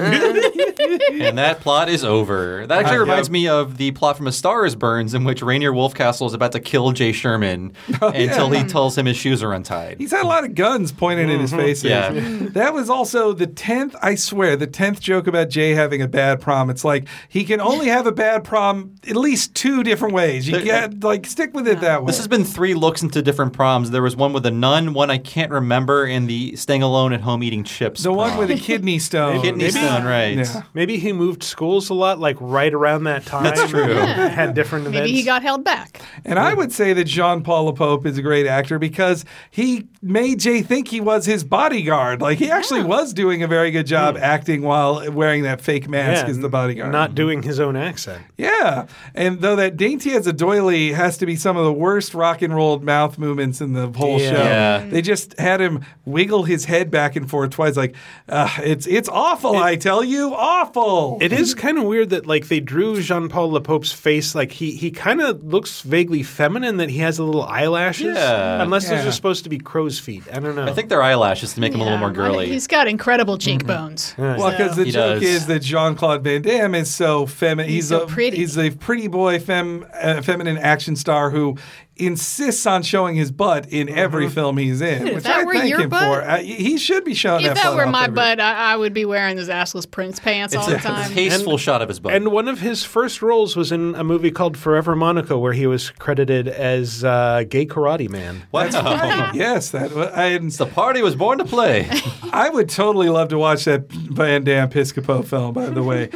And that plot is over. That actually Uh, reminds yep. me of the plot from A Star is Burns, in which Rainier Wolfcastle is about to kill Jay Sherman until he tells him his shoes are untied. He's had a lot of guns pointed at his face. Yeah. That was also the tenth, I swear, the tenth joke about Jay having a bad prom. It's like he can only have a bad prom at least two different ways. You get, like, stick with it that way. This has been three looks into different proms. There was one with a nun, one I can't remember, and the staying alone at home eating chips. The one prom. with a kidney stone. Kidney stone, right. Yeah. Maybe he moved schools a lot, like right around that time. That's true. and Had different events. Maybe he got held back. And I would say that Jean Paul LaPope is a great actor because he made Jay think he was his bodyguard. Like, he actually was doing a very good job acting while wearing that fake mask Yeah, as the bodyguard. Not doing his own accent. Yeah. And though that dainty as a doily has to be some of the worst rock and roll mouth movements in the whole Yeah. show. Yeah. They just had him wiggle his head back and forth twice like, uh, it's it's awful, I tell you, awful. It is kind of weird that like they drew Jean-Paul LaPope's face like he he kind of looks vaguely feminine, that he has a little eyelashes. Yeah. Unless those Yeah. are supposed to be crow's feet. I don't know. I think they're eyelashes to make him a little more Yeah, girly. He's got incredible cheekbones. Well, because the He joke does. is that Jean-Claude Van Damme is so feminine. He's, He's so a pretty. He's a pretty boy, fem, uh, feminine action star who insists on showing his butt in every film he's in, Dude, if which that I were thank your him butt- for. Uh, he should be showing If that. that butt were off my every- butt, I, I would be wearing those assless Prince pants all the It's a time. tasteful shot of his butt. And one of his first roles was in a movie called Forever Monaco, where he was credited as uh, gay karate man. wow. Yes, that I, The party was born to play. I would totally love to watch that Van Damme Piscopo film, by the way.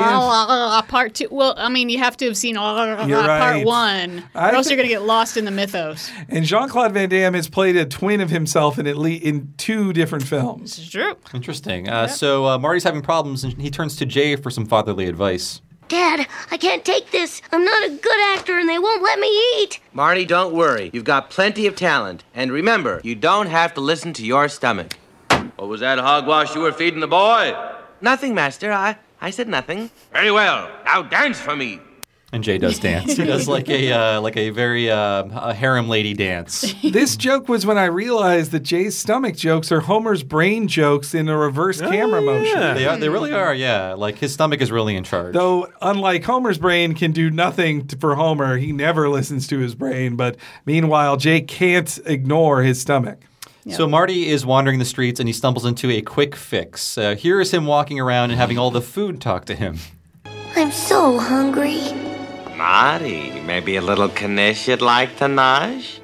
And Part two. Well, I mean, you have to have seen part You're right. one, or I else thi- you're going to get lost in the mythos. and Jean-Claude Van Damme has played a twin of himself in at least in two different films. This is true. Interesting. Uh, So uh, Marty's having problems, and he turns to Jay for some fatherly advice. Dad, I can't take this. I'm not a good actor and they won't let me eat. Marty, don't worry. You've got plenty of talent. And remember, you don't have to listen to your stomach. What was that hogwash you were feeding the boy? Nothing, Master. I, I said nothing. Very well. Now dance for me. And Jay does dance. He does like a uh, like a very uh, a harem lady dance. This joke was when I realized that Jay's stomach jokes are Homer's brain jokes in a reverse Oh, camera motion. yeah. They are. They really are. Yeah. Like his stomach is really in charge. Though, unlike Homer's brain can do nothing to, for Homer, he never listens to his brain. But meanwhile, Jay can't ignore his stomach. So Marty is wandering the streets and he stumbles into a quick fix. Uh, here is him walking around and having all the food talk to him. I'm so hungry. Marty, maybe a little knish you'd like to nosh?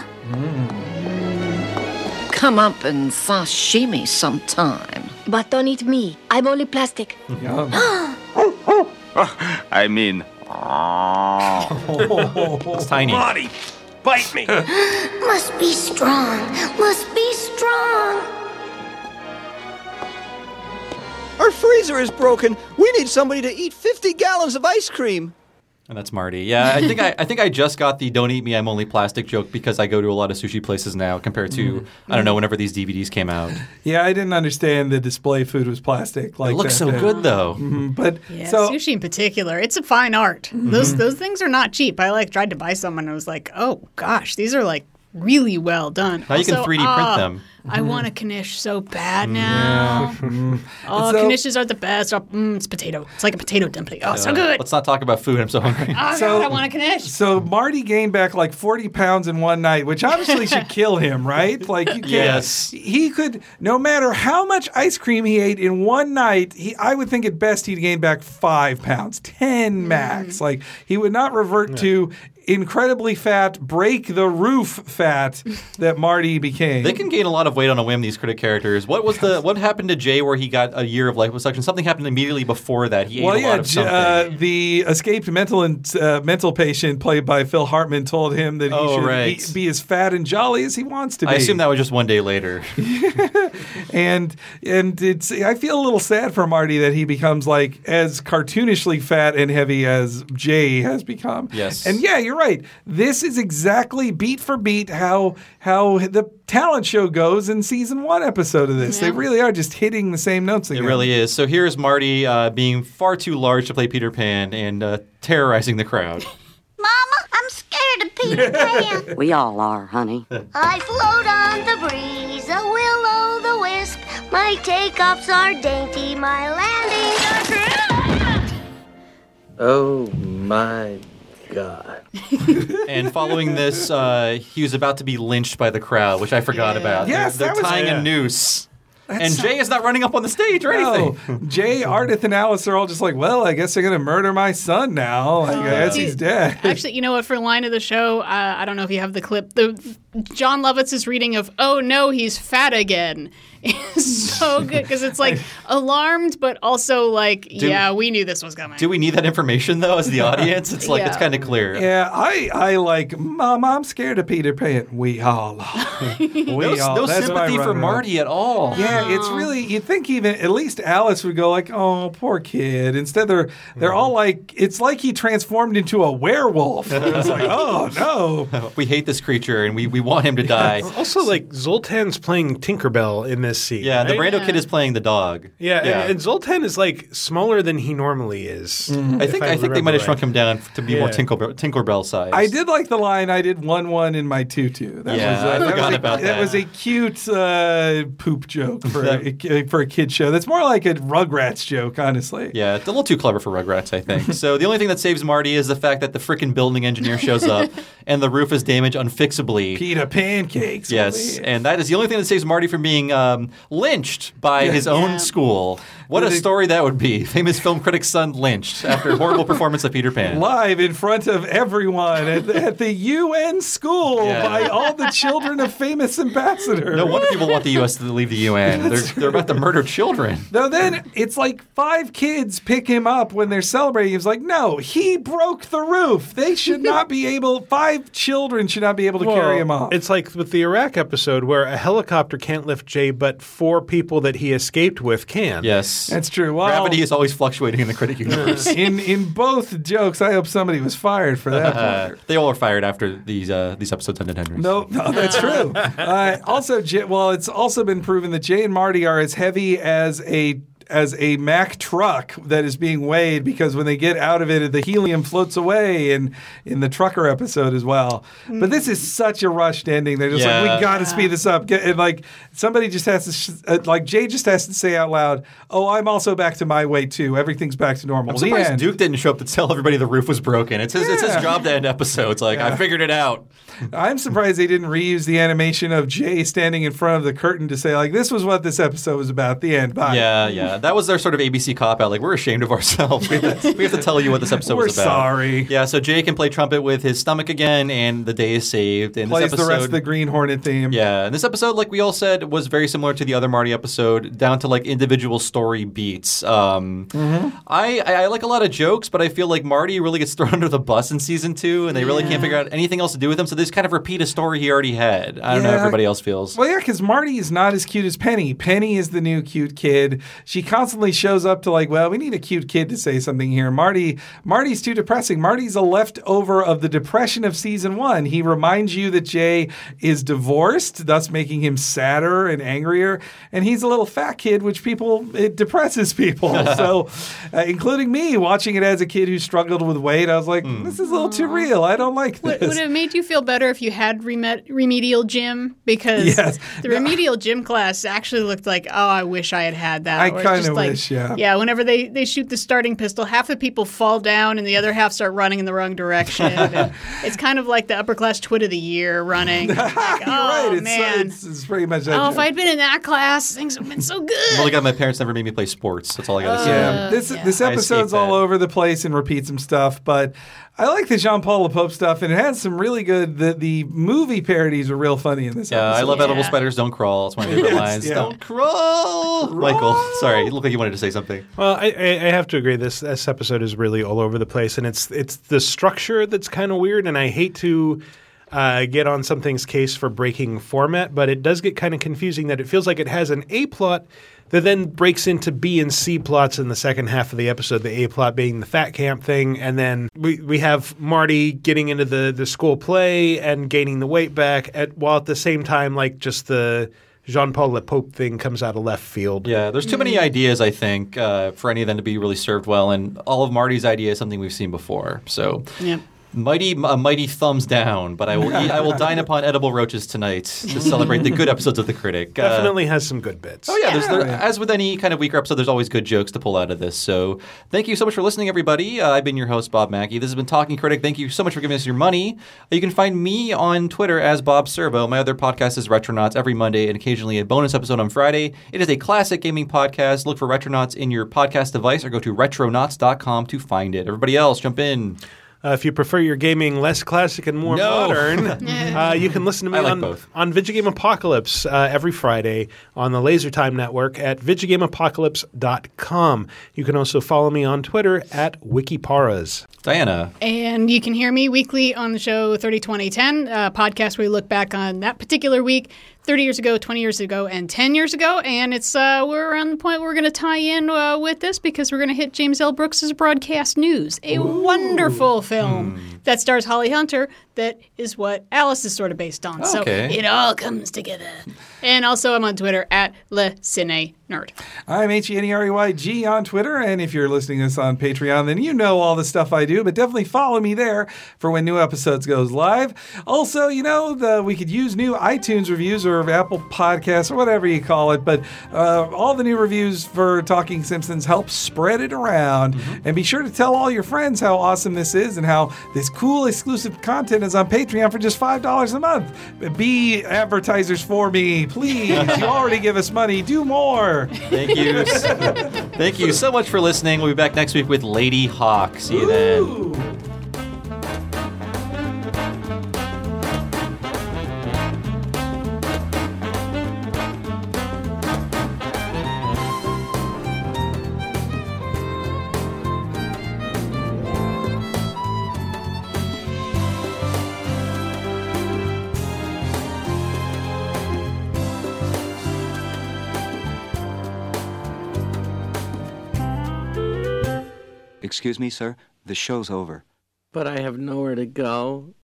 Come up and sashimi sometime. But don't eat me. I'm only plastic. I mean, It's tiny. Marty, bite me. Must be strong. Must be strong. Our freezer is broken. We need somebody to eat fifty gallons of ice cream. And that's Marty. Yeah, I think I, I think I just got the "Don't eat me, I'm only plastic" joke because I go to a lot of sushi places now compared to Mm. I don't know whenever these D V Ds came out. Yeah, I didn't understand the display food was plastic. Like It looks that so day. good though. Mhm, But Yeah, so sushi in particular, it's a fine art. Those those things are not cheap. I like tried to buy some and I was like, oh gosh, these are like really well done. Now you can Also, three D print ah, them. I want a knish so bad now. Mhm. Oh, So- knishes are the best. Oh, mm, it's potato. It's like a potato dumpling. Oh, so Uh, good. Let's not talk about food. I'm so hungry. Oh, So- God, I want a knish. So Marty gained back like forty pounds in one night, which obviously should kill him, right? Like you can't. Yes. He could, no matter how much ice cream he ate in one night, he I would think at best he'd gain back five pounds, ten max. Like he would not revert to incredibly fat, break the roof fat that Marty became. They can gain a lot of weight on a whim. These critic characters. What was the what happened to Jay where he got a year of liposuction? Something happened immediately before that. He ate Well, a yeah, lot of J- something. uh, the escaped mental and, uh, mental patient played by Phil Hartman told him that he Oh, should right. be, be as fat and jolly as he wants to be. I assume that was just one day later. and and it's I feel a little sad for Marty that he becomes like as cartoonishly fat and heavy as Jay has become. Yes. And yeah, you're right. This is exactly beat for beat how how the talent show goes in season one episode of this. They really are just hitting the same notes It again. really is. So here's Marty uh, being far too large to play Peter Pan and uh, terrorizing the crowd. Mama, I'm scared of Peter Pan. We all are, honey. I float on the breeze, a will-o'-the-wisp. My takeoffs are dainty, my landings are... Oh, my God. And following this, uh, he was about to be lynched by the crowd, which I forgot about. Yes, they're, that they're was- tying yeah. a noose. That's and so- Jay is not running up on the stage or anything. No. Jay, Ardith, and Alice are all just like, well, I guess they're going to murder my son now. Like, I guess he's dead. Actually, you know what? For line of the show, uh, I don't know if you have the clip. The John Lovitz's reading of "Oh no, he's fat again" is so good because it's like alarmed, but also like, Do- yeah, we knew this was coming. Do we need that information, though, as the audience? It's like, Yeah. it's kind of clear. Yeah, I, I like, Mom, I'm scared of Peter Pan. We all are. We No, all. no That's my sympathy for runner-up. Marty at all. Yeah, it's really, you'd think even, at least Alice would go like, oh, poor kid. Instead, they're, they're all like, it's like he transformed into a werewolf. It's like, oh, no. We hate this creature and we, we want him to die. Also, like Zoltan's playing Tinkerbell in this scene. Yeah, the right? Brando kid is playing the dog. Yeah, Yeah. And, and Zoltan is like smaller than he normally is. I think I, think they might have shrunk him down to be more Yeah. Tinkerbell, Tinkerbell size. I did like the line, I did one one in my tutu. That Yeah, was, uh, I that forgot was a, about that. was a cute uh, poop joke for a, for a kid show. That's more like a Rugrats joke, honestly. Yeah, it's a little too clever for Rugrats, I think. So the only thing that saves Marty is the fact that the freaking building engineer shows up and the roof is damaged unfixably. Peter Pancakes. Yes, and that is the only thing that saves Marty from being um, lynched by his own school. What a story that would be. Famous film critic's son lynched after a horrible performance of Peter Pan. Live in front of everyone at the, at the U N school Yeah. by all the children of famous ambassadors. No wonder people want the U S to leave the U N. They're, they're about to murder children. Though then it's like five kids pick him up when they're celebrating. He's like, no, he broke the roof. They should not be able, five children should not be able to Well, carry him off. It's like with the Iraq episode where a helicopter can't lift Jay, but four people that he escaped with can. Yes. universe. That's true. Well, Gravity is always fluctuating in the critic universe. in in both jokes, I hope somebody was fired for that. Uh, they all were fired after these uh, these episodes ended, Henry. No, no, that's true. Uh, also, J- well, it's also been proven that Jay and Marty are as heavy as a as a Mack truck that is being weighed, because when they get out of it, the helium floats away in, in the trucker episode as well. Mm. But this is such a rushed ending. They're just yeah. like, we got to Yeah. speed this up. Get, and like somebody just has to, sh- uh, like Jay just has to say out loud, oh, I'm also back to my way too. Everything's back to normal. I'm The surprised end. Duke didn't show up to tell everybody the roof was broken. It's his, it's his Yeah. job to end episodes. Like, Yeah. I figured it out. I'm surprised they didn't reuse the animation of Jay standing in front of the curtain to say, like, this was what this episode was about. The end. Bye. Yeah, yeah. That was their sort of A B C cop-out. Like, we're ashamed of ourselves. We have to, we have to tell you what this episode We're was about. sorry. Yeah, so Jay can play trumpet with his stomach again, and the day is saved. And Plays this episode, the rest of the Green Hornet theme. Yeah, and this episode, like we all said, was very similar to the other Marty episode, down to like individual story beats. Um, Mm-hmm. I, I I like a lot of jokes, but I feel like Marty really gets thrown under the bus in season two, and they really can't figure out anything else to do with him. So they just kind of repeat a story he already had. I don't know Yeah. how everybody else feels. Well, yeah, because Marty is not as cute as Penny. Penny is the new cute kid. She constantly shows up to like, well, we need a cute kid to say something here. Marty, Marty's too depressing. Marty's a leftover of the depression of season one. He reminds you that Jay is divorced, thus making him sadder and angrier. And he's a little fat kid, which people, it depresses people. So, uh, including me, watching it as a kid who struggled with weight, I was like, this is a little too real. I don't like this. Would, would it have made you feel better if you had remet- remedial gym? Because Yes. the remedial gym class actually looked like, oh, I wish I had had that. I Or it's kinda just like- wish, yeah. Yeah, whenever they, they shoot the starting pistol, half the people fall down and the other half start running in the wrong direction. And it's kind of like the upper class twit of the year running. Like, You're oh, right. It's, man. it's, it's pretty much that. Oh, joke. if I'd been in that class, things would have been so good. I'm really glad my parents never made me play sports. That's all I got to say. Yeah, this yeah. this I episode's escaped all that. over the place and repeats some stuff, but I like the Jean-Paul LePope stuff, and it has some really good. The, the movie parodies are real funny in this Yeah, episode. I love edible Yeah. spiders don't crawl. It's one of my favorite Yes, lines. yeah. Don't crawl. Michael, sorry, it looked like you wanted to say something. Well, I, I, I have to agree. This this episode is really all over the place, and it's it's the structure that's kind of weird. And I hate to uh, get on something's case for breaking format, but it does get kind of confusing. That it feels like it has an A plot that then breaks into B and C plots in the second half of the episode. The A plot being the fat camp thing, and then we we have Marty getting into the the school play and gaining the weight back, at while at the same time, like just the Jean-Paul LePope thing comes out of left field. Yeah, there's too many ideas, I think, uh, for any of them to be really served well, and all of Marty's idea is something we've seen before. So, Yeah. mighty, a mighty thumbs down. But I will, eat, I will dine upon edible roaches tonight to celebrate the good episodes of The Critic. Uh, Definitely has some good bits. Oh, yeah. There's, there, Yeah. as with any kind of weaker episode, there's always good jokes to pull out of this. So thank you so much for listening, everybody. Uh, I've been your host, Bob Mackey. This has been Talking Critic. Thank you so much for giving us your money. Uh, you can find me on Twitter as Bob Servo. My other podcast is Retronauts every Monday and occasionally a bonus episode on Friday. It is a classic gaming podcast. Look for Retronauts in your podcast device or go to retronauts dot com to find it. Everybody else, jump in. Uh, if you prefer your gaming less classic and more No. modern, uh, you can listen to me I like on, both. on Vigigame Apocalypse uh, every Friday on the Laser Time Network at vigigame apocalypse dot com. You can also follow me on Twitter at Wikiparas. Diana. And you can hear me weekly on the show thirty twenty ten, a podcast where we look back on that particular week, thirty years ago, twenty years ago, and ten years ago. And it's uh, we're around the point where we're going to tie in uh, with this because we're going to hit James L. Brooks' Broadcast News, a Ooh. wonderful film Hmm. that stars Holly Hunter that is what Alice is sort of based on. So Okay. it all comes together. And also I'm on Twitter at Le Cine Nerd. I'm H E N E R E Y G on Twitter, and if you're listening to this on Patreon, then you know all the stuff I do, but definitely follow me there for when new episodes goes live. Also, you know, the, we could use new iTunes reviews or Apple Podcasts or whatever you call it, but uh, all the new reviews for Talking Simpsons help spread it around. Mm-hmm. And be sure to tell all your friends how awesome this is and how this cool exclusive content is on Patreon for just five dollars a month. Be advertisers for me, please. You already give us money. Do more. Thank you. Thank you so much for listening. We'll be back next week with Lady Hawk. See you then. Ooh. Excuse me, sir. The show's over. But I have nowhere to go.